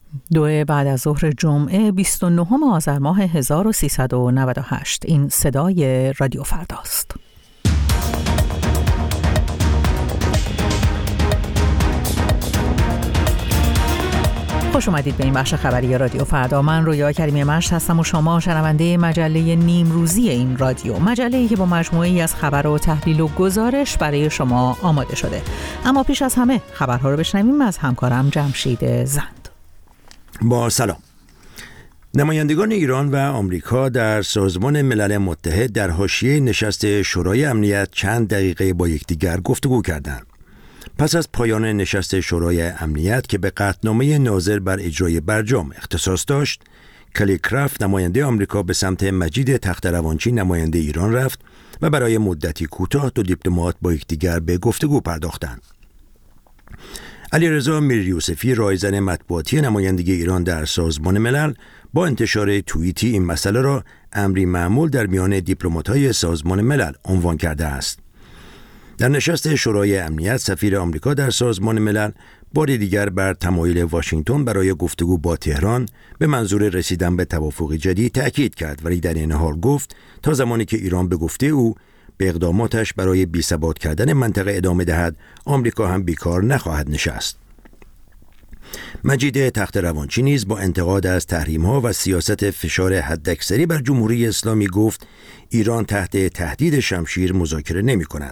2 بعد از ظهر جمعه 29 آذر ماه 1398. این صدای رادیو فرداست. خوش اومدید به این بخش خبری رادیو فردا. من رویا کریمی مشت هستم و شما شنونده مجله نیمروزی این رادیو، مجله‌ای که با مجموعه‌ای از خبر و تحلیل و گزارش برای شما آماده شده. اما پیش از همه خبرها رو بشنویم از همکارم جمشید زند. با سلام. نمایندگان ایران و آمریکا در سازمان ملل متحد در حاشیه نشست شورای امنیت چند دقیقه با یکدیگر گفتگو کردند. پس از پایان نشست شورای امنیت که به قطعنامه ناظر بر اجرای برجام اختصاص داشت، کلی کرافت نماینده آمریکا به سمت مجید تخت‌روانچی نماینده ایران رفت و برای مدتی کوتاه دو دیپلمات با یکدیگر به گفتگو پرداختند. علیرضا میریوسفی رایزن مطبوعاتی نمایندگی ایران در سازمان ملل با انتشار توییتی این مسئله را امری معمول در میان دیپلمات‌های سازمان ملل عنوان کرده است. در نشست شورای امنیت سفیر آمریکا در سازمان ملل بار دیگر بر تمایل واشنگتن برای گفتگو با تهران به منظور رسیدن به توافق جدید تأکید کرد، ولی در این حال گفت تا زمانی که ایران به گفته او به اقداماتش برای بی‌ثبات کردن منطقه ادامه دهد، آمریکا هم بیکار نخواهد نشست. مجید تخت‌روانچی نیز با انتقاد از تحریم‌ها و سیاست فشار حداکثری بر جمهوری اسلامی گفت ایران تحت تهدید شمشیر مذاکره نمی‌کند.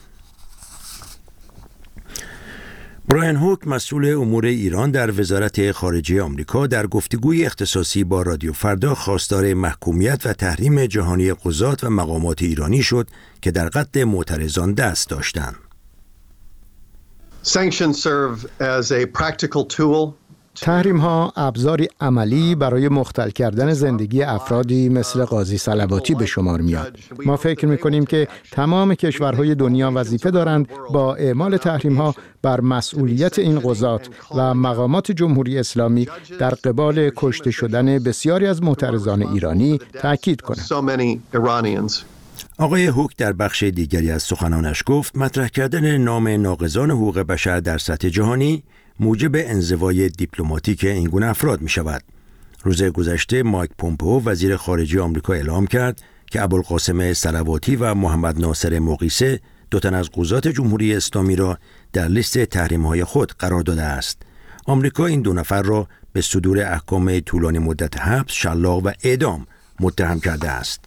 برایان هوک مسئول امور ایران در وزارت خارجه آمریکا در گفتگوی اختصاصی با رادیو فردا خواستار محکومیت و تحریم جهانی قضات و مقامات ایرانی شد که در قتل معترضان دست داشتند. Sanctions serve as a practical tool. تحریم‌ها ابزاری عملی برای مختل کردن زندگی افرادی مثل قاضی صلواتی به شمار میاد. ما فکر می‌کنیم که تمام کشورهای دنیا وظیفه دارند با اعمال تحریم‌ها بر مسئولیت این قضات و مقامات جمهوری اسلامی در قبال کشته شدن بسیاری از معترضان ایرانی تأکید کنند. آقای هوک در بخش دیگری از سخنانش گفت مطرح کردن نام ناقضان حقوق بشر در سطح جهانی موجب انزوای دیپلماتیک این گونه افراد می شود. روز گذشته مایک پومپئو وزیر خارجه آمریکا اعلام کرد که ابوالقاسم صلواتی و محمد ناصر مقیسه دو تن از قضات جمهوری اسلامی را در لیست تحریم‌های خود قرار داده است. آمریکا این دو نفر را به صدور احکام طولانی مدت حبس، شلاق و اعدام متهم کرده است.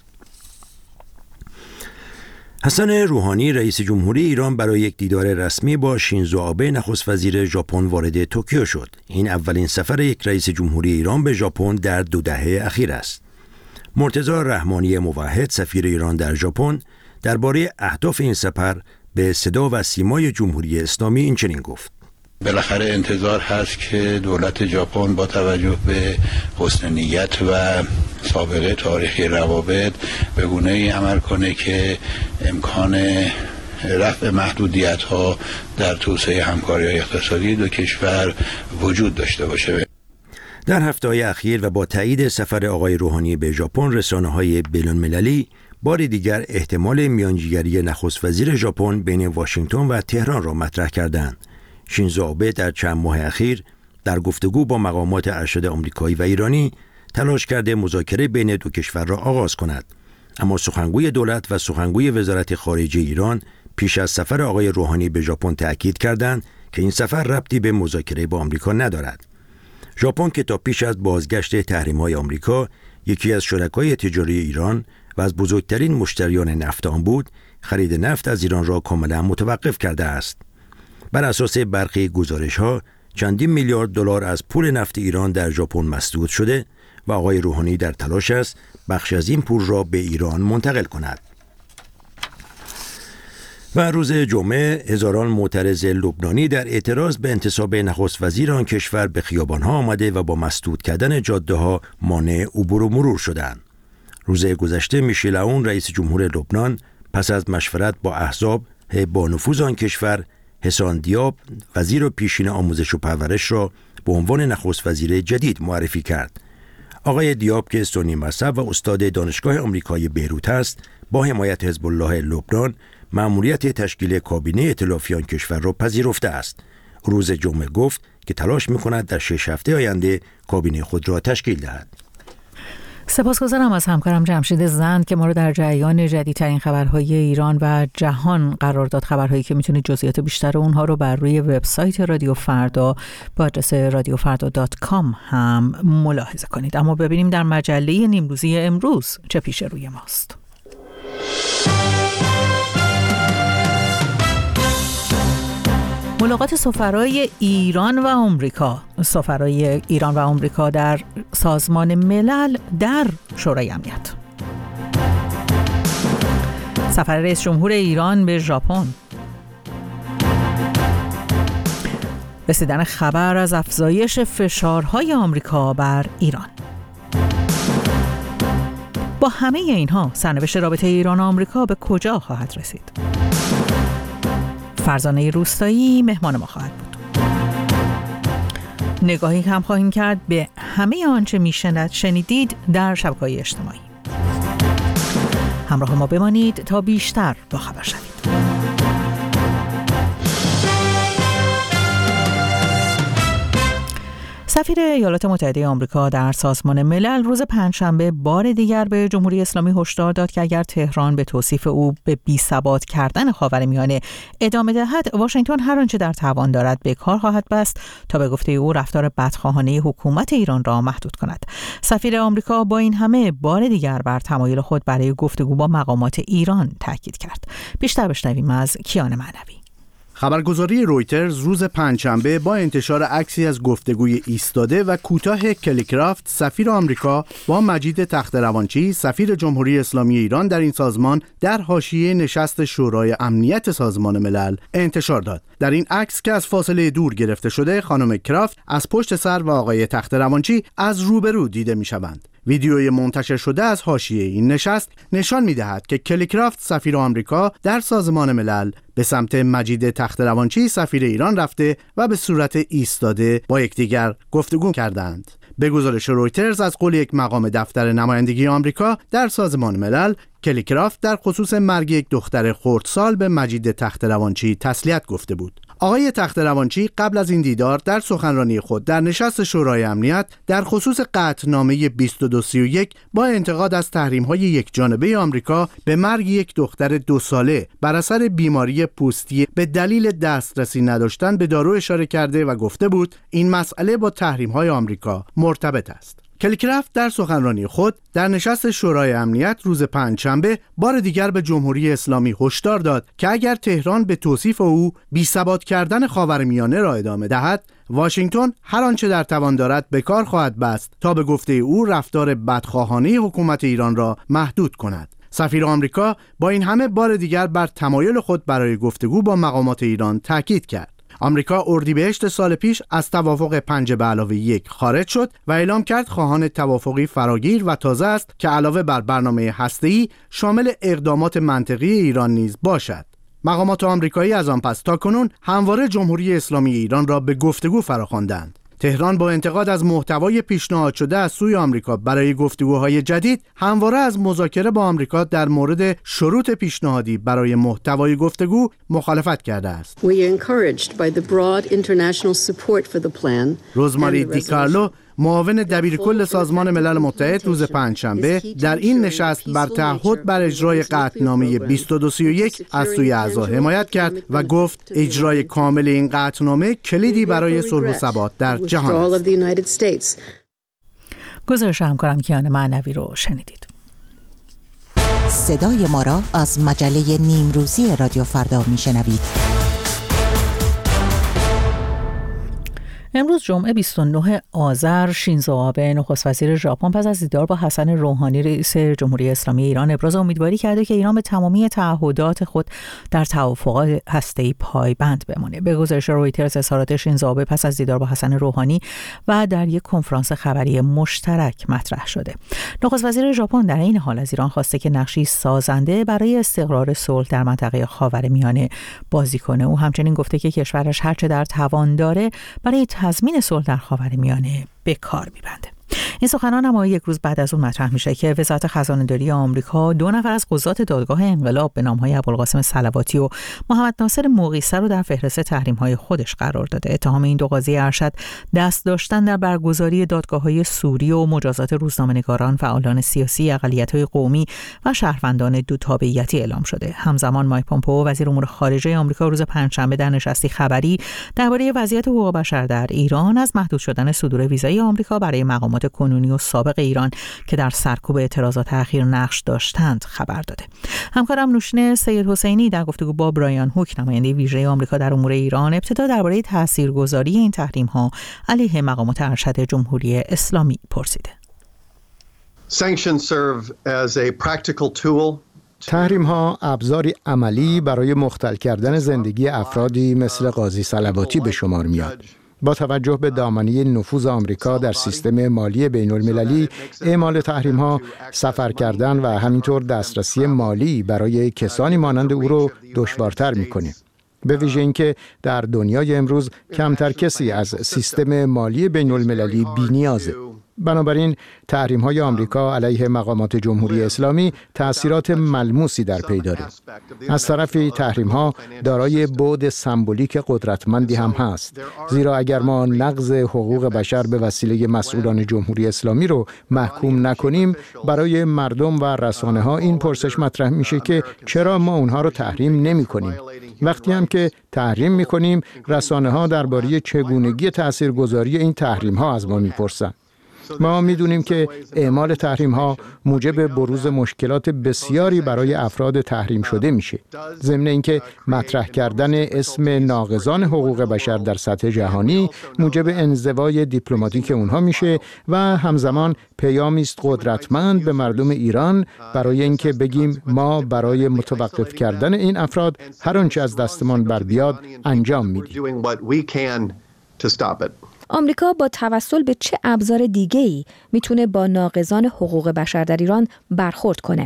حسن روحانی رئیس جمهوری ایران برای یک دیدار رسمی با شینزو آبه نخست وزیر ژاپن وارد توکیو شد. این اولین سفر یک رئیس جمهوری ایران به ژاپن در 2 دهه اخیر است. مرتضی رحمانی موحد سفیر ایران در ژاپن درباره اهداف این سفر به صدا و سیمای جمهوری اسلامی این چنین گفت: بالاخره انتظار هست که دولت ژاپن با توجه به حسن نیت و سابقه تاریخی روابط به گونه‌ای عمل کنه که امکان رفع محدودیت‌ها در توسعه همکاری‌های اقتصادی دو کشور وجود داشته باشه. در هفته‌های اخیر و با تایید سفر آقای روحانی به ژاپن، رسانه‌های بین‌المللی بار دیگر احتمال میانجیگری نخست وزیر ژاپن بین واشنگتن و تهران را مطرح کردند. شینزو آبه در چند ماه اخیر در گفتگو با مقامات ارشد آمریکایی و ایرانی تلاش کرده مذاکره بین دو کشور را آغاز کند، اما سخنگوی دولت و سخنگوی وزارت خارجه ایران پیش از سفر آقای روحانی به ژاپن تأکید کردند که این سفر ربطی به مذاکره با آمریکا ندارد. ژاپن که تا پیش از بازگشت تحریم‌های آمریکا یکی از شرکای تجاری ایران و از بزرگترین مشتریان نفت آن بود، خرید نفت از ایران را کاملا متوقف کرده است. بر اساس برخی گزارش‌ها چندین میلیارد دلار از پول نفت ایران در ژاپن مسدود شده و آقای روحانی در تلاش است بخش از این پول را به ایران منتقل کند. و روز جمعه هزاران معترض لبنانی در اعتراض به انتصاب نخست وزیر آن کشور به خیابان‌ها آمده و با مسدود کردن جاده‌ها مانع عبور و مرور شدند. روز گذشته میشل عون رئیس جمهور لبنان پس از مشورت با احزاب با نفوذ آن کشور حسان دیاب وزیر پیشین آموزش و پرورش را به عنوان نخست وزیر جدید معرفی کرد. آقای دیاب که سنی مذهب و استاد دانشگاه آمریکایی بیروت است، با حمایت حزب الله لبنان مأموریت تشکیل کابینه ائتلافی آن کشور را پذیرفته است. روز جمعه گفت که تلاش می‌کند در 6 هفته آینده کابینه خود را تشکیل دهد. سپاسگزارم از همکارم جمشید زند که ما رو در جریان جدیدترین خبرهای ایران و جهان قرار داد. خبرهایی که میتونید جزئیات بیشتر اونها رو بر روی وبسایت رادیو فردا با آدرس radiofarda.com هم ملاحظه کنید. اما ببینیم در مجله نیمروزی امروز چه پیش روی ماست. ملاقات سفرای ایران و آمریکا. سفرای ایران و آمریکا در سازمان ملل در شورای امنیت. سفر رئیس جمهور ایران به ژاپن. رسیدن خبر از افزایش فشارهای آمریکا بر ایران. با همه اینها سرنوشت رابطه ایران و آمریکا به کجا خواهد رسید؟ فرزانه روستایی مهمان ما خواهد بود. نگاهی هم خواهیم کرد به همه آنچه شنیدید در شبکه‌های اجتماعی. همراه ما بمانید تا بیشتر باخبر شوید. سفیر ایالات متحده آمریکا در سازمان ملل روز پنجشنبه بار دیگر به جمهوری اسلامی هشدار داد که اگر تهران به توصیف او به بی‌ثبات کردن خاورمیانه ادامه دهد، واشنگتن هر آنچه در توان دارد به کار خواهد بست تا به گفته او رفتار بدخواهانه حکومت ایران را محدود کند. سفیر آمریکا با این همه بار دیگر بر تمایل خود برای گفتگو با مقامات ایران تاکید کرد. بیشتر بشنویم از کیان معنوی. خبرگزاری رویترز روز پنجشنبه با انتشار عکسی از گفتگوی ایستاده و کوتاه کلی کرافت سفیر آمریکا با مجید تخت‌روانچی سفیر جمهوری اسلامی ایران در این سازمان در حاشیه نشست شورای امنیت سازمان ملل انتشار داد. در این عکس که از فاصله دور گرفته شده، خانم کرافت از پشت سر و آقای تخت‌روانچی از روبرو دیده می‌شوند. ویدیوی منتشر شده از حاشیه این نشست نشان می‌دهد که کلی کرافت سفیر آمریکا در سازمان ملل به سمت مجید تخت‌روانچی سفیر ایران رفته و به صورت ایستاده با یکدیگر گفتگو کردند. به گزارش رویترز از قول یک مقام دفتر نمایندگی آمریکا در سازمان ملل، کلی کرافت در خصوص مرگ یک دختر خردسال به مجید تخت‌روانچی تسلیت گفته بود. آقای تخت‌روانچی قبل از این دیدار در سخنرانی خود در نشست شورای امنیت در خصوص قطعنامه 2231 با انتقاد از تحریم‌های یکجانبه آمریکا به مرگ یک دختر 2 ساله بر اثر بیماری پوستی به دلیل دسترسی نداشتن به دارو اشاره کرده و گفته بود این مسئله با تحریم‌های آمریکا مرتبط است. کلی کرافت در سخنرانی خود در نشست شورای امنیت روز پنجشنبه بار دیگر به جمهوری اسلامی هشدار داد که اگر تهران به توصیف او بی‌ثبات کردن خاورمیانه را ادامه دهد، واشنگتن هر آنچه در توان دارد به کار خواهد بست تا به گفته او رفتار بدخواهانه حکومت ایران را محدود کند. سفیر آمریکا با این همه بار دیگر بر تمایل خود برای گفتگو با مقامات ایران تاکید کرد. آمریکا اردیبهشت سال پیش از توافق 5+1 خارج شد و اعلام کرد خواهان توافقی فراگیر و تازه است که علاوه بر برنامه هسته‌ای شامل اقدامات منطقی ایران نیز باشد. مقامات آمریکایی از آن پس تاکنون همواره جمهوری اسلامی ایران را به گفتگو فراخواندند. تهران با انتقاد از محتوای پیشنهاد شده از سوی آمریکا برای گفتگوهای جدید همواره از مذاکره با آمریکا در مورد شروط پیشنهادی برای محتوای گفتگو مخالفت کرده است. روزماری دیکارلو معاون دبیرکل سازمان ملل متحد روز پنجشنبه در این نشست بر تعهد بر اجرای قطعنامه 2231 از سوی اعضا حمایت کرد و گفت اجرای کامل این قطعنامه کلیدی برای صلح و ثبات در جهان است. گزارش همکارم کیان معنوی رو شنیدید. صدای ما را از مجله نیمروزی رادیو فردا میشنوید. امروز جمعه 29 آذر شینزو آبه نخست وزیر ژاپن پس از دیدار با حسن روحانی رئیس جمهوری اسلامی ایران ابراز امیدواری کرده که ایران به تمامی تعهدات خود در توافقات هسته‌ای پایبند بماند. به گزارش رویترز اظهارات شینزو آبه پس از دیدار با حسن روحانی و در یک کنفرانس خبری مشترک مطرح شده. نخست وزیر ژاپن در این حال از ایران خواسته که نقشی سازنده برای استقرار صلح در منطقه خاورمیانه بازی کنه. او همچنین گفته که کشورش هرچه در توان داره برای تضمین صلح در خاورمیانه به کار می‌بنده. این سخنان اما یک روز بعد از اون مطرح میشه که وزارت خزانه‌داری آمریکا 2 نفر از قضات دادگاه انقلاب به نام‌های ابوالقاسم صلواتی و محمد ناصر مقیسه رو در فهرست تحریم‌های خودش قرار داده. اتهام این 2 قاضی ارشد دست داشتن در برگزاری دادگاه‌های سوری و مجازات روزنامه‌نگاران، فعالان سیاسی، اقلیت‌های قومی و شهروندان دو تابعیتی اعلام شده. همزمان مایک پومپئو وزیر امور خارجه آمریکا روز پنجشنبه در نشستی خبری درباره وضعیت حقوق بشر در ایران از محدود شدن صدور ویزای آمریکا برای مقامات کنونی و سابق ایران که در سرکوب اعتراضات اخیر نقش داشتند خبر داده. همکارم نوشین سید حسینی در گفتگو با برایان هوک نماینده ویژه آمریکا در امور ایران ابتدا درباره تاثیرگذاری این تحریم‌ها علیه مقامات ارشد جمهوری اسلامی پرسیده. تحریم‌ها ابزاری عملی برای مختل کردن زندگی افرادی مثل قاضی صلواتی به شمار میاد. با توجه به دامنه نفوذ آمریکا در سیستم مالی بین‌المللی، اعمال تحریم‌ها سفر کردن و همینطور دسترسی مالی برای کسانی مانند او رو دشوارتر می‌کنه. به ویژه اینکه در دنیای امروز کمتر کسی از سیستم مالی بین‌المللی بی‌نیازه. بنابراین تحریم‌های آمریکا علیه مقامات جمهوری اسلامی تأثیرات ملموسی در پی داره. از طرفی تحریم‌ها دارای بعد سمبولیک قدرتمندی هم هست، زیرا اگر ما نقض حقوق بشر به وسیله مسئولان جمهوری اسلامی رو محکوم نکنیم، برای مردم و رسانه‌ها این پرسش مطرح میشه که چرا ما اونها رو تحریم نمی‌کنیم؟ وقتی هم که تحریم می‌کنیم، رسانه‌ها درباره چگونگی تاثیرگذاری این تحریم‌ها از ما می‌پرسن. ما میدونیم که اعمال تحریم‌ها موجب بروز مشکلات بسیاری برای افراد تحریم شده میشه. ضمن اینکه مطرح کردن اسم ناقضان حقوق بشر در سطح جهانی موجب انزوای دیپلماتیک اونها میشه و همزمان پیامی است قدرتمند به مردم ایران برای اینکه بگیم ما برای متوقف کردن این افراد هر آنچه از دستمان بر بیاد انجام میدیم. آمریکا با توسل به چه ابزار دیگه‌ای میتونه با ناقضان حقوق بشر در ایران برخورد کنه؟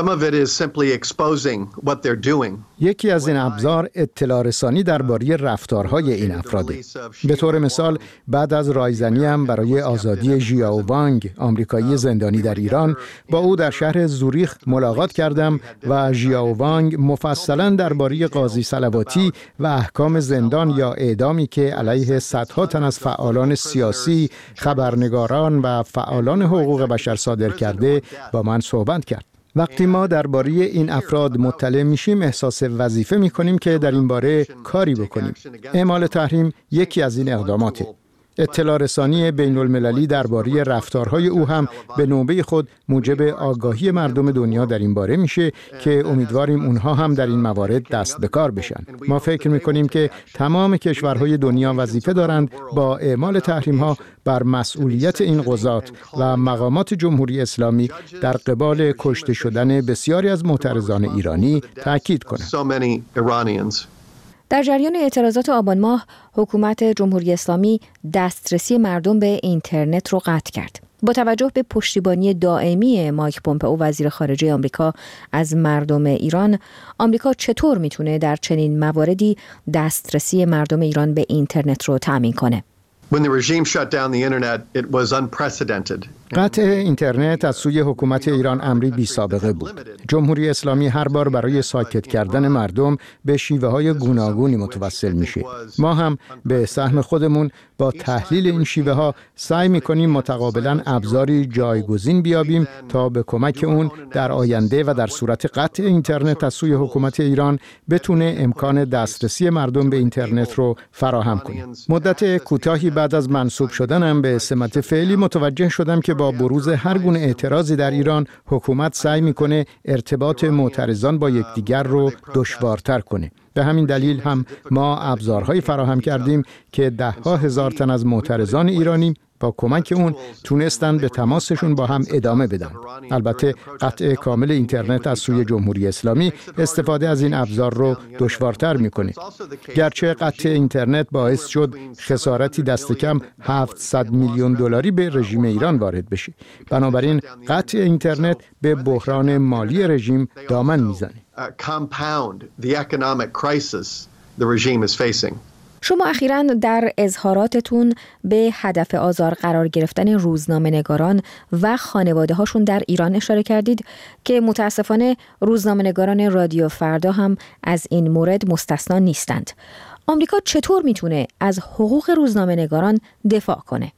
یکی از این ابزار اطلاع رسانی درباره رفتارهای این افراده. به طور مثال بعد از رایزنی هم برای آزادی ژیائو وانگ، آمریکایی زندانی در ایران، با او در شهر زوریخ ملاقات کردم و ژیائو وانگ مفصلاً درباره قاضی صلواتی و احکام زندان یا اعدامی که علیه صدها تن از فعالان سیاسی، خبرنگاران و فعالان حقوق بشر صادر کرده با من صحبت کرد. وقتی ما درباره این افراد مطلع میشیم احساس وظیفه میکنیم که در این باره کاری بکنیم. اعمال تحریم یکی از این اقداماته. اطلاع رسانی بین المللی درباره رفتارهای او هم به نوبه خود موجب آگاهی مردم دنیا در این باره میشه که امیدواریم اونها هم در این موارد دست به کار بشن. ما فکر میکنیم که تمام کشورهای دنیا وظیفه دارند با اعمال تحریم‌ها بر مسئولیت این قضات و مقامات جمهوری اسلامی در قبال کشته شدن بسیاری از معترضان ایرانی تاکید کنند. در جریان اعتراضات آبان ماه، حکومت جمهوری اسلامی دسترسی مردم به اینترنت رو قطع کرد. با توجه به پشتیبانی دائمی مایک پومپئو وزیر خارجه آمریکا از مردم ایران، آمریکا چطور میتونه در چنین مواردی دسترسی مردم ایران به اینترنت رو تأمین کنه؟ قطع اینترنت از سوی حکومت ایران امری بی سابقه بود. جمهوری اسلامی هر بار برای ساکت کردن مردم به شیوه‌های گوناگونی متوسل میشه. ما هم به سهم خودمون با تحلیل این شیوه‌ها سعی می‌کنیم متقابلاً ابزاری جایگزین بیابیم تا به کمک اون در آینده و در صورت قطع اینترنت از سوی حکومت ایران بتونه امکان دسترسی مردم به اینترنت رو فراهم کنه. مدت کوتاهی بعد از منصوب شدنم به سمت فعلی متوجه شدم که با بروز هر گونه اعتراضی در ایران حکومت سعی میکنه ارتباط معترضان با یکدیگر رو دشوارتر کنه. به همین دلیل هم ما ابزارهایی فراهم کردیم که ده‌ها هزار تن از معترضان ایرانی با کمک اون تونستن به تماسشون با هم ادامه بدن. البته قطع کامل اینترنت از سوی جمهوری اسلامی استفاده از این ابزار رو دشوارتر میکنه. گرچه قطع اینترنت باعث شد خسارتی دست کم 700 میلیون دلاری به رژیم ایران وارد بشه. بنابراین قطع اینترنت به بحران مالی رژیم دامن میزنه. شما اخیراً در اظهاراتتون به هدف آزار قرار گرفتن روزنامه‌نگاران و خانواده‌هاشون در ایران اشاره کردید که متاسفانه روزنامه‌نگاران رادیو فردا هم از این مورد مستثنا نیستند. آمریکا چطور میتونه از حقوق روزنامه‌نگاران دفاع کنه؟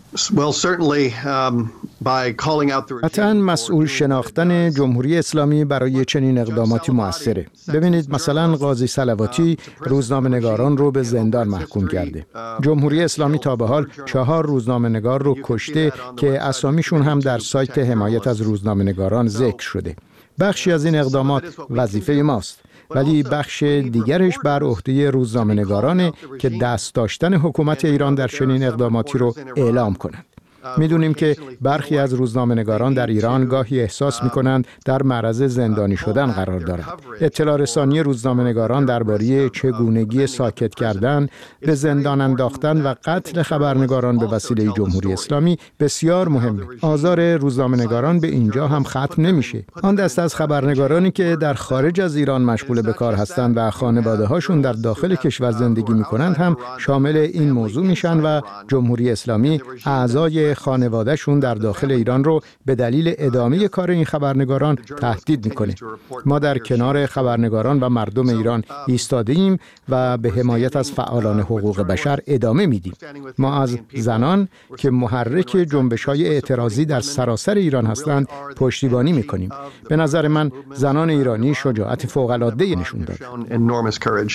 قطعاً مسئول شناختن جمهوری اسلامی برای چنین اقداماتی موثره. ببینید مثلا قاضی صلواتی روزنامه‌نگاران رو به زندان محکوم کرده. جمهوری اسلامی تا به حال 4 روزنامه‌نگار رو کشته که اسامیشون هم در سایت حمایت از روزنامه‌نگاران ذکر شده. بخشی از این اقدامات وظیفه ماست، ولی بخش دیگرش بر عهده روزنامه‌نگارانه که دست داشتن حکومت ایران در چنین اقداماتی رو اعلام کنند. میدونیم که برخی از روزنامه‌نگاران در ایران گاهی احساس می‌کنند در معرض زندانی شدن قرار دارند. اطلاع رسانی روزنامه‌نگاران درباره چگونگی ساکت کردن، به زندان انداختن و قتل خبرنگاران به وسیله جمهوری اسلامی بسیار مهمه. آزار روزنامه‌نگاران به اینجا هم ختم نمیشه. آن دسته از خبرنگارانی که در خارج از ایران مشغول به کار هستند و خانواده‌هاشون در داخل کشور زندگی می‌کنند هم شامل این موضوع میشن و جمهوری اسلامی اعضای خانوادهشون در داخل ایران رو به دلیل ادامه کار این خبرنگاران تهدید میکنه. ما در کنار خبرنگاران و مردم ایران ایستادیم و به حمایت از فعالان حقوق بشر ادامه میدیم. ما از زنان که محرک جنبش‌های اعتراضی در سراسر ایران هستند پشتیبانی میکنیم. به نظر من زنان ایرانی شجاعت فوق‌العاده‌ای نشون دادند.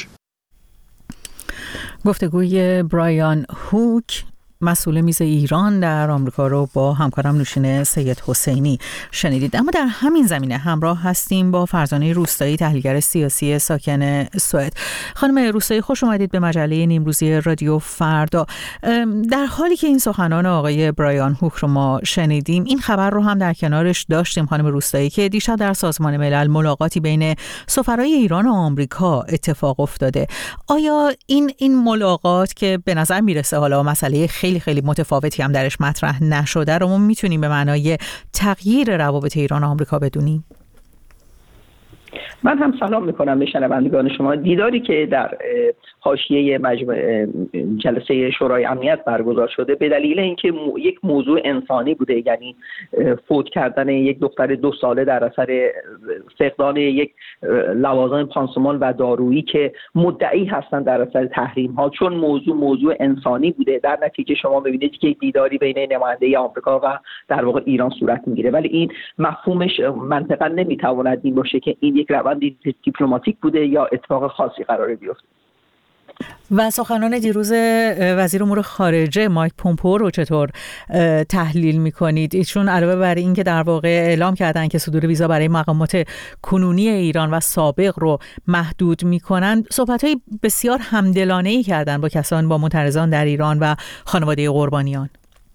گفتگوی برایان هوک، مسئول میز ایران در آمریکا، رو با همکارم نوشین سید حسینی شنیدید. اما در همین زمینه همراه هستیم با فرزانه روستایی، تحلیلگر سیاسی ساکن سوئد. خانم روستایی، خوش اومدید به مجله نیمروزی رادیو فردا. در حالی که این سخنان آقای برایان هوک رو ما شنیدیم، این خبر رو هم در کنارش داشتیم خانم روستایی که دیشب در سازمان ملل ملاقاتی بین سفرای ایران و آمریکا اتفاق افتاده. آیا این ملاقات که به نظر میرسه حالا مسئله خیلی متفاوتی هم درش مطرح نشده رو ما میتونیم به معنای تغییر روابط ایران و آمریکا بدونیم؟ من هم سلام میکنم به شنوندگان شما. دیداری که در حاشیه جلسه شورای امنیت برگزار شده به دلیل اینکه یک موضوع انسانی بوده، یعنی فوت کردن یک دختر 2 ساله در اثر فقدان یک لوازم پانسمان و دارویی که مدعی هستند در اثر تحریم ها، چون موضوع انسانی بوده، در نتیجه شما ببینید که دیداری بین نماینده آمریکا و در واقع ایران صورت میگیره. ولی این مفهومش منطقا نمیتواند این باشه که این یک روند دیپلماتیک بوده یا اتفاق خاصی قراره بیفته. و سخنان دیروز وزیر امور خارجه مایک پومپئو رو چطور تحلیل می‌کنید؟ ایشون علاوه بر این که در واقع اعلام کردن که صدور ویزا برای مقامات کنونی ایران و سابق رو محدود می‌کنن، صحبت‌های بسیار همدلانه‌ای کردن با معترضان در ایران و خانواده قربانیان.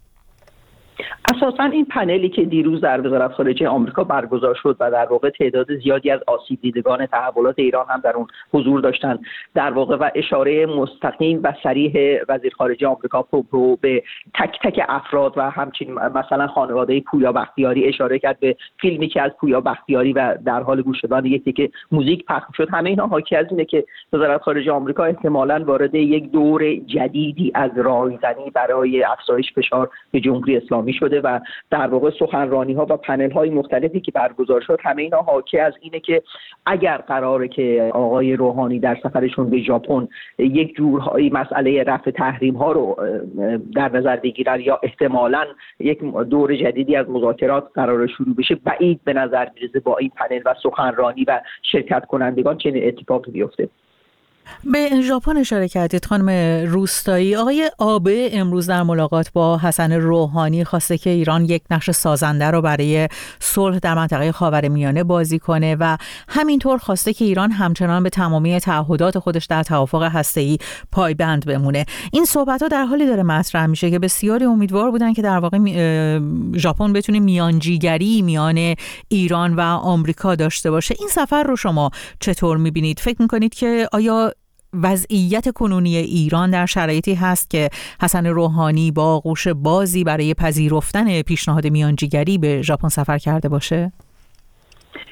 اساساً این پنلی که دیروز در وزارت خارجه آمریکا برگزار شد و در واقع تعداد زیادی از آسیب دیدگان تحولات ایران هم در اون حضور داشتن در واقع و اشاره مستقیم و صریح وزیر خارجه آمریکا پومپئو به تک تک افراد و همچنین مثلا خانواده پویا بختیاری اشاره کرد به فیلمی که از پویا بختیاری و در حال گوش دادن یک تیکه موزیک پخش شد. همه اینها حاکی از اینه که وزارت خارجه آمریکا احتمالاً وارد یک دور جدیدی از راهزنی برای افزایش فشار به جمهوری اسلامی شده و در واقع سخنرانی‌ها و پنل‌های مختلفی که برگزار شد همه اینا حاکی از اینه که اگر قراره که آقای روحانی در سفرشون به ژاپن یک جورهایی مسئله رفع تحریم‌ها رو در نظر بگیرن یا احتمالاً یک دور جدیدی از مذاکرات قرار شروع بشه، بعید به نظر میرسه با این پنل و سخنرانی و شرکت کنندگان چنین اتفاقی بیفته. به ژاپن اشاره کردید خانم روستایی. آقای آبه امروز در ملاقات با حسن روحانی خواسته که ایران یک نقش سازنده رو برای صلح در منطقه خاورمیانه بازی کنه و همینطور خواسته که ایران همچنان به تمامی تعهدات خودش در توافق هسته‌ای پایبند بمونه. این صحبت‌ها در حالی داره مطرح میشه که بسیاری امیدوار بودن که در واقع ژاپن بتونه میانجیگری میان ایران و آمریکا داشته باشه. این سفر رو شما چطور می‌بینید؟ فکر می‌کنید که آیا وضعیت کنونی ایران در شرایطی هست که حسن روحانی با آغوش بازی برای پذیرفتن پیشنهاد میانجیگری به ژاپن سفر کرده باشه؟ بی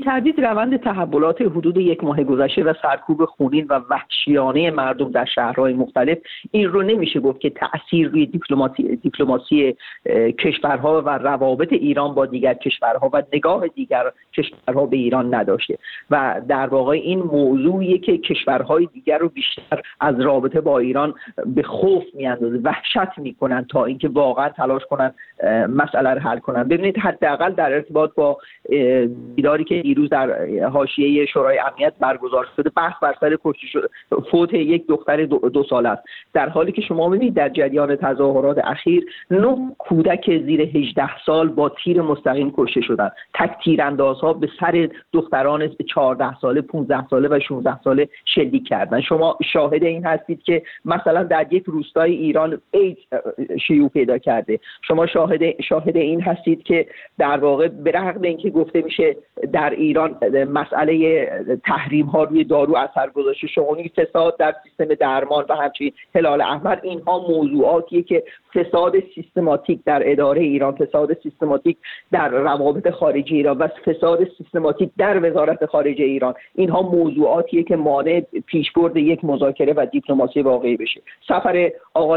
تردید روند تحولات حدود 1 ماه گذشته و سرکوب خونین و وحشیانه مردم در شهرهای مختلف این رو نمیشه گفت که تأثیر روی دیپلماسی کشورها و روابط ایران با دیگر کشورها و نگاه دیگر کشورها به ایران نداشته و در واقع این موضوعیه که کشورهای دیگر رو بیشتر از رابطه با ایران به خوف میاندازه، وحشت میکنن تا اینکه واقعا تلاش کنن مسئله رو حل کنن. ببینید حداقل در ارتباط با دیداری که دیروز در حاشیه شورای امنیت برگزار شده بحث بر سر فوت یک دختر 2 ساله است، در حالی که شما ببینید در جریان تظاهرات اخیر 9 کودک زیر 18 سال با تیر مستقیم کشته شدند. تک تیراندازها به سر دختران 14 ساله، 15 ساله و 16 ساله شلیک کردند. شما شاهد این هستید که مثلا در یک روستای ایران ایدز شیوع پیدا کرده. شما شاهد این هستید که در واقع به رغم اینکه گفته میشه در ایران مسئله تحریم ها روی دارو اثر گذاشته، شماری فساد در سیستم درمان و همچنین هلال احمر، اینها موضوعاتیه که فساد سیستماتیک در اداره ایران، فساد سیستماتیک در روابط خارجی ایران و فساد سیستماتیک در وزارت خارجه ایران، اینها موضوعاتیه که مانع پیشبرد یک مذاکره و دیپلماسی واقعی بشه. سفر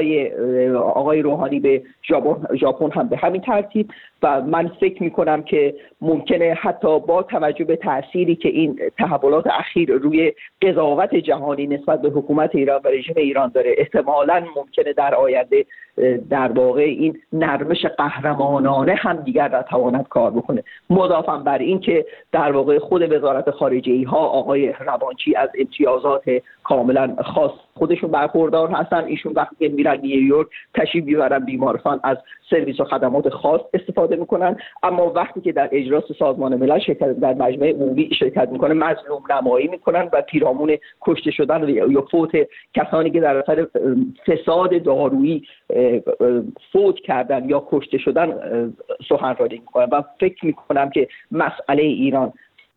آقای روحانی به ژاپن هم به همین ترتیب و من فکر میکنم که ممکنه حتی با توجه به تأثیری که این تحولات اخیر روی قضاوت جهانی نسبت به حکومت ایران و رژیم ایران داره، احتمالاً ممکنه در آینده در واقع این نرمش قهرمانانه هم دیگر نتواند کار بکنه. مضافاً بر این که در واقع خود وزارت خارجه ها آقای روانچی از امتیازات کاملا خاص خودشون برخوردار هستن. ایشون وقتی میرن نیویورک تشریف میبرن بیمارستان از سرویس و خدمات خاص استفاده میکنن، اما وقتی که در اجلاس سازمان ملل در مجمع عمومی شرکت میکنن مظلوم نمایی میکنن و پیرامون کشته شدن یا فوت کسانی که در اثر فساد دارویی فوت کردن یا کشته شدن سخنرانی میکنن. و فکر میکنم که مسئله ایران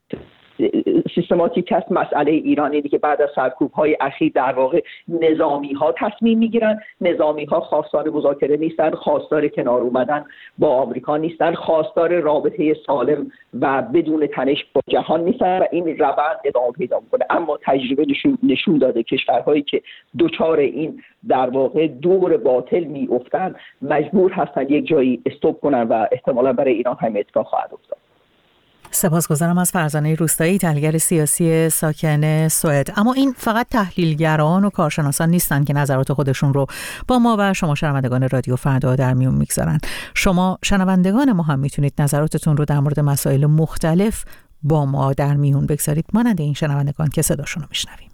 سیستماتیک است. مسئله ایران اینه که بعد از سرکوب‌های اخیر در واقع نظامی‌ها تصمیم می‌گیرن. نظامی‌ها خواستار مذاکره نیستن، خواستار کنار اومدن با آمریکا نیستن، خواستار رابطه سالم و بدون تنش با جهان نیستن و این روند ادامه پیدا می‌کنه. اما تجربه نشون داده کشورهایی که دچار این در واقع دور باطل می‌افتن مجبور هستن یک جایی استاپ کنن و احتمالاً برای ایران هم اتفاق خواهد افتاد. سپاسگزارم از فرزانه روستایی، تحلیلگر سیاسی ساکن سوئد. اما این فقط تحلیلگران و کارشناسان نیستن که نظرات خودشون رو با ما و شما شنوندگان رادیو فردا در میون میگذارن. شما شنوندگان ما هم میتونید نظراتتون رو در مورد مسائل مختلف با ما در میون بگذارید، مانند این شنوندگان که صداشون رو میشنویم.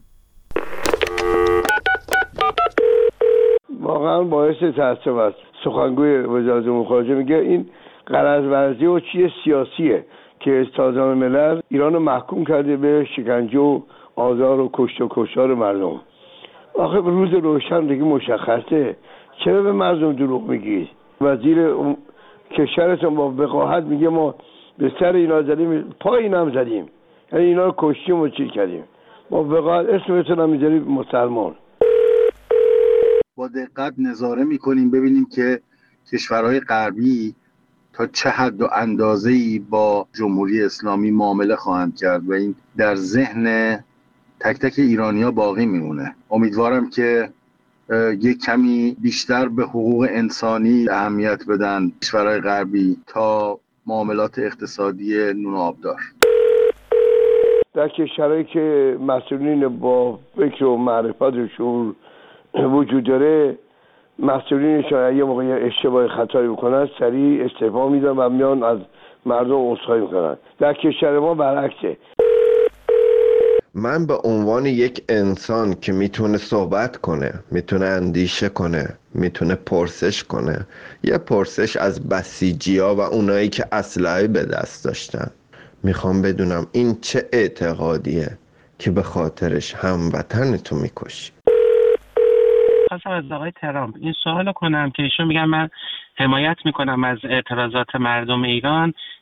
واقعا باعث تأسف است. سخنگوی وزارت امور خارجه میگه این غرض‌ورزی و چیز سیاسیه که سازمان ملل ایران رو محکوم کرده به شکنجه و آزار و کشت و کشتار مردم. آخه روز روشن دیگه مشخصه، چرا به مردم دروغ میگید؟ وزیر کشورتون با وقاحت میگه ما به سر اینا زدیم، پای اینا هم زدیم، یعنی اینا رو کشتیم و چی کردیم. با وقاحت اسمتون هم میذاریم مسلمان. با دقت نظاره میکنیم ببینیم که کشورهای غربی تا چه حد و اندازه‌ای با جمهوری اسلامی معامله خواهند کرد و این در ذهن تک تک ایرانی‌ها باقی میمونه. امیدوارم که یک کمی بیشتر به حقوق انسانی اهمیت بدن کشورهای غربی تا معاملات اقتصادی نون و آبدار. در کشورهایی که مسئولین با فکر و معرفت و شعور وجود داره، مسئولینشان یه موقع اشتباه خطایی بکنن سریع استعفا میدن و میان از مردم عذرخواهی میکنن. در کشور ما برعکسه. من به عنوان یک انسان که میتونه صحبت کنه، میتونه اندیشه کنه، میتونه پرسش کنه، یه پرسش از بسیجی‌ها و اونایی که اسلحه به دست داشتن، میخوام بدونم این چه اعتقادیه که به خاطرش هموطنتو میکشی. خواستم از آقای ترامپ این سوال کنم که ایشون میگن من حمایت میکنم از اعتراضات مردم ایران،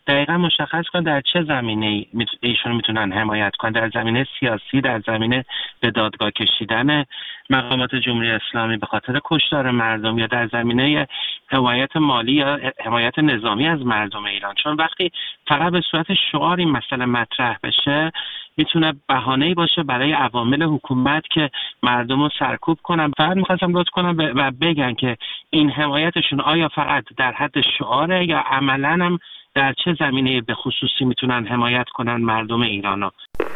دقیقا مشخص کن در چه زمینه ایشون میتونن حمایت کنن، در زمینه سیاسی، در زمینه به دادگاه کشیدن مقامات جمهوری اسلامی به خاطر کشتار مردم، یا در زمینه حمایت مالی یا حمایت نظامی از مردم ایران. چون وقتی فقط به صورت شعار این مسئله مطرح بشه میتونه بهانه‌ای باشه برای عوامل حکومت که مردم رو سرکوب کنن. فقط میخواستم لطف کنم و بگن که این حمایتشون آیا فقط در حد شعاره یا عملاً هم در چه زمینه به خصوصی میتونن حمایت کنن مردم ایرانو.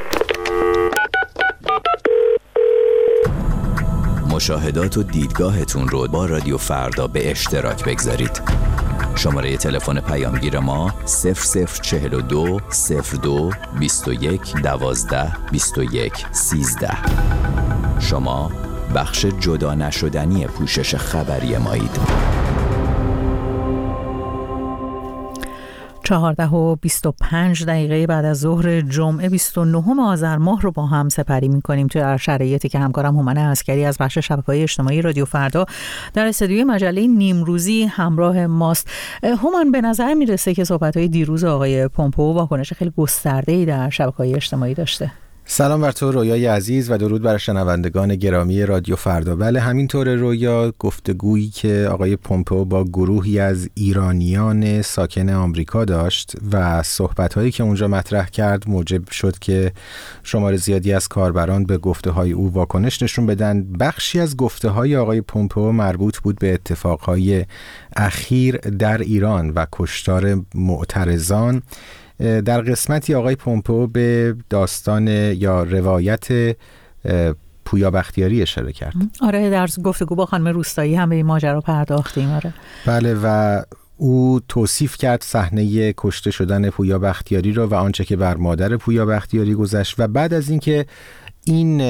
مشاهدات و دیدگاهتون رو با رادیو فردا به اشتراک بگذارید. شماره تلفن پیامگیر ما 0042 02 21 12 21 13. شما بخش جدا نشدنی پوشش خبری مایید. 14:25 بعد از ظهر جمعه 29 آذر ماه رو با هم سپری می‌کنیم در شرایطی که همکارم هومن عسکری از بخش شبکه‌های اجتماعی رادیو فردا در استودیوی مجله نیمروزی همراه ماست. هومن، به نظر میرسه که صحبت‌های دیروز آقای پومپئو واکنش خیلی گسترده‌ای در شبکه‌های اجتماعی داشته. سلام بر تو رویای عزیز و درود بر شنوندگان گرامی رادیو فردا. بله همینطور رویا، گفتگویی که آقای پومپئو با گروهی از ایرانیان ساکن آمریکا داشت و صحبت‌هایی که اونجا مطرح کرد موجب شد که شمار زیادی از کاربران به گفته‌های او واکنش نشون بدن. بخشی از گفته‌های آقای پومپئو مربوط بود به اتفاقهای اخیر در ایران و کشتار معترضان. در قسمتی آقای پومپئو به داستان یا روایت پویا بختیاری اشاره کرد. آره، در گفتگو با خانم روستایی هم به این ماجرا پرداختیم. آره بله، و او توصیف کرد صحنه کشته شدن پویا بختیاری رو و آنچه که بر مادر پویا بختیاری گذشت و بعد از اینکه این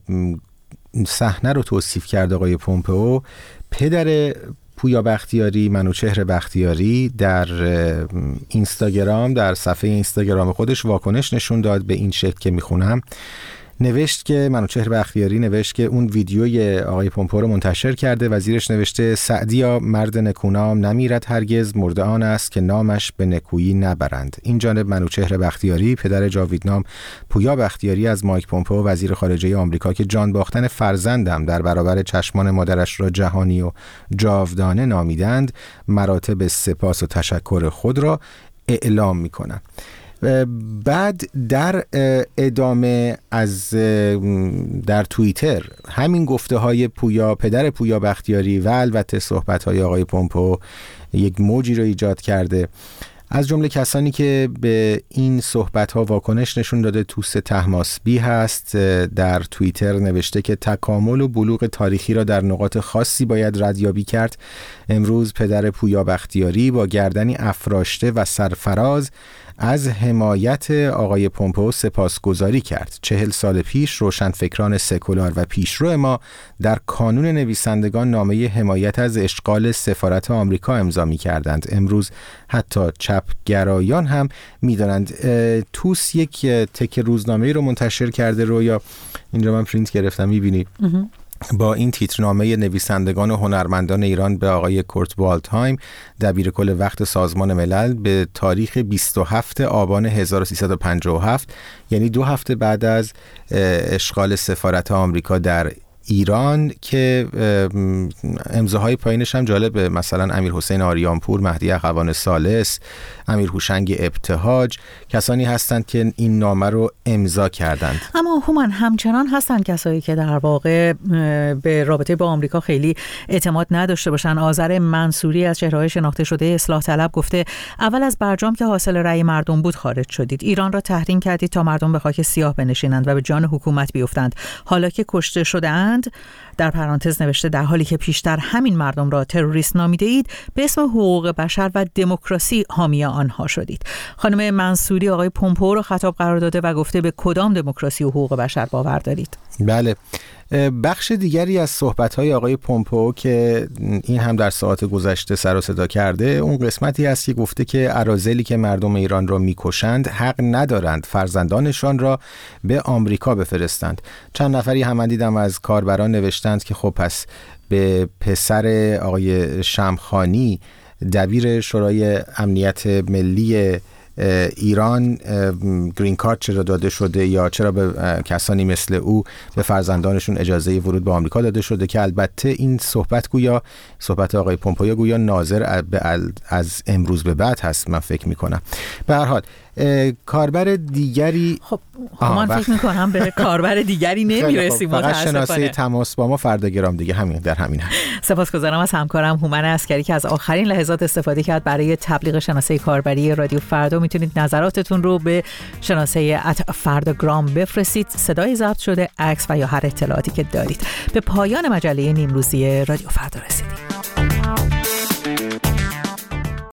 صحنه رو توصیف کرد آقای پومپئو، پدر پویا بختیاری، منوچهر بختیاری، در اینستاگرام، در صفحه اینستاگرام خودش واکنش نشون داد به این شکل که میخونم. نوشت که منوچهر بختیاری نوشت که اون ویدیوی آقای پومپئو رو منتشر کرده و زیرش نوشته سعدیا مرد نکونام نمیرد هرگز، مرده آن است که نامش به نکویی نبرند. این جانب منوچهر بختیاری، پدر جاویدنام پویا بختیاری، از مایک پومپئو وزیر خارجه آمریکا که جان باختن فرزندم در برابر چشمان مادرش را جهانی و جاودانه نامیدند، مراتب سپاس و تشکر خود را اعلام می‌کنم. بعد در ادامه از در توییتر همین گفته های پدر پویا بختیاری و البته صحبت های آقای پومپئو یک موجی رو ایجاد کرده. از جمله کسانی که به این صحبت ها واکنش نشون داده توس طهماسبی هست. در توییتر نوشته که تکامل و بلوغ تاریخی را در نقاط خاصی باید ردیابی کرد. امروز پدر پویا بختیاری با گردنی افراشته و سرفراز از حمایت آقای پومپئو سپاسگزاری کرد. 40 سال پیش روشنفکران سکولار و پیشرو ما در کانون نویسندگان نامه حمایت از اشغال سفارت آمریکا امضا می‌کردند. امروز حتی چپگرایان هم می‌دانند. توس یک تک روزنامه‌ای رو منتشر کرده رو، یا اینجا من پرینت گرفتم می‌بینید، با این تیترنامه نویسندگان و هنرمندان ایران به آقای کورت والدهایم، دبیرکل وقت سازمان ملل، به تاریخ 27 آبان 1357، یعنی 2 هفته بعد از اشغال سفارت آمریکا در ایران، که امضاهای پایینش هم جالبه، مثلا امیر حسین آریانپور، مهدی اخوان ثالث، امیر هوشنگ ابتهاج، کسانی هستند که این نامه رو امضا کردند. اما هومن، همچنان هستند کسایی که در واقع به رابطه با آمریکا خیلی اعتماد نداشته باشن. آذر منصوری از چهره‌های شناخته شده اصلاح طلب گفته اول از برجام که حاصل رأی مردم بود خارج شدید، ایران را تحریم کردید تا مردم به خاک سیاه بنشینند و به جان حکومت بیفتند. حالا که کشته شده‌اند، در پرانتز نوشته در حالی که پیشتر همین مردم را تروریست نامیده اید، به اسم حقوق بشر و دموکراسی حامی آنها شدید. خانم منصوری آقای پومپئو را خطاب قرار داده و گفته به کدام دموکراسی و حقوق بشر باور دارید؟ بله، بخش دیگری از صحبت‌های آقای پومپئو که این هم در ساعات گذشته سر و صدا کرده، اون قسمتی است که گفته که اراذلی که مردم ایران را میکشند حق ندارند فرزندانشان را به آمریکا بفرستند. چند نفری هم دیدم از کاربران نوشتند که خب پس به پسر آقای شمخانی، دبیر شورای امنیت ملی ایران گرین کارت چرا داده شده یا چرا به کسانی مثل او به فرزندانشون اجازه ورود به آمریکا داده شده، که البته این صحبت آقای پومپئو گویا ناظر از امروز به بعد هست. من فکر میکنم به هر حال کاربر دیگری من فکر میکنم به کاربر دیگری نمیرسیم. فقط شناسه تماس با ما فرداگرام دیگه همین در همین هست. سپاسگزارم از همکارم هومن عسکری که از آخرین لحظات استفاده کرد برای تبلیغ شناسه کاربری رادیو فردا. میتونید نظراتتون رو به شناسه @فرداگرام بفرستید، صدای ضبط شده، عکس و یا هر اطلاعاتی که دارید. به پایان مجله نیمروزی رادیو فردا رسیدیم.